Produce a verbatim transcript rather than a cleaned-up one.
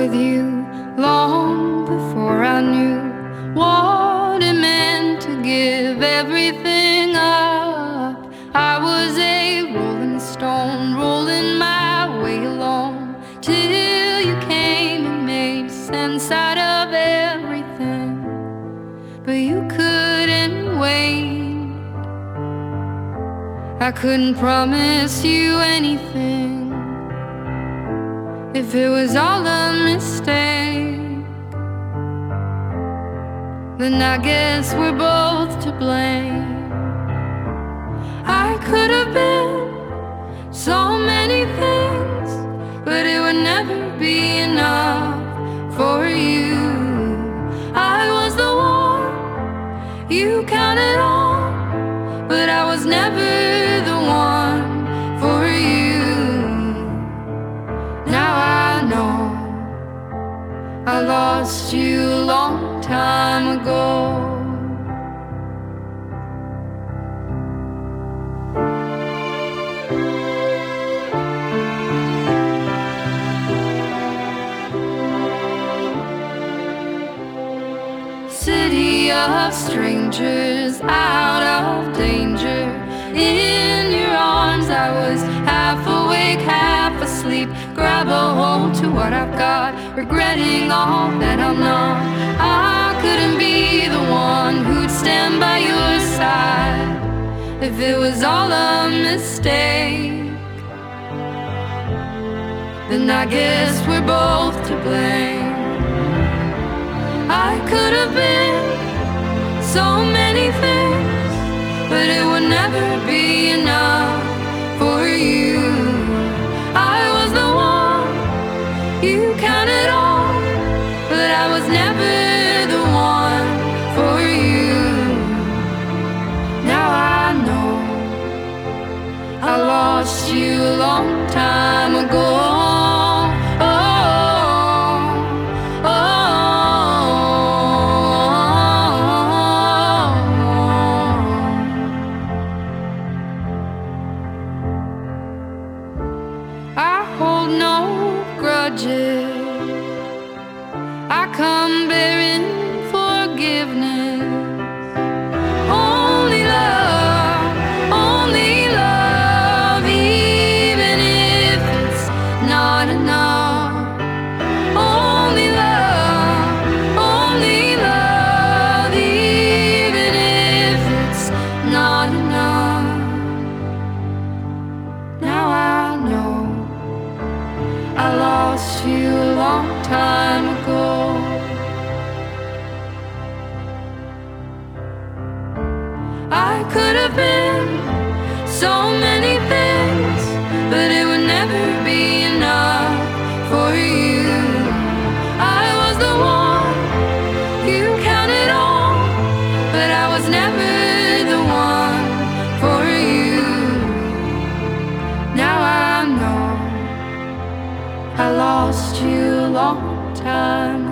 with you long before I knew what it meant to give everything up. I was a rolling stone, rolling my way along, till you came and made sense out of everything. But you couldn't wait. I couldn't promise you anything if it was all a mistake. Then I guess we're both to blame. I could have been so many things, but it would never be enough for you. I was the one you counted on, but I was never the one for you. Now I know I lost you a long time ago. City of strangers, out of danger. In your arms I was half awake, half asleep. Grab a hold to what I've got, regretting all that I'm not. I couldn't be the one who'd stand by your side if it was all a mistake. Then I guess we're both to blame. I could have been so many things, but it would never be enough for you. I was the one you counted on, but I was never the one for you. Now I know I lost you a long time ago. I come bearing forgiveness. Only love, only love, even if it's not enough. Only love, only love, even if it's not enough. Now I know I lost you a long time ago. I could have been so many things, but it would never be enough for you. I was the one you counted on, but I was never the one for you. Now I know I lost you a long time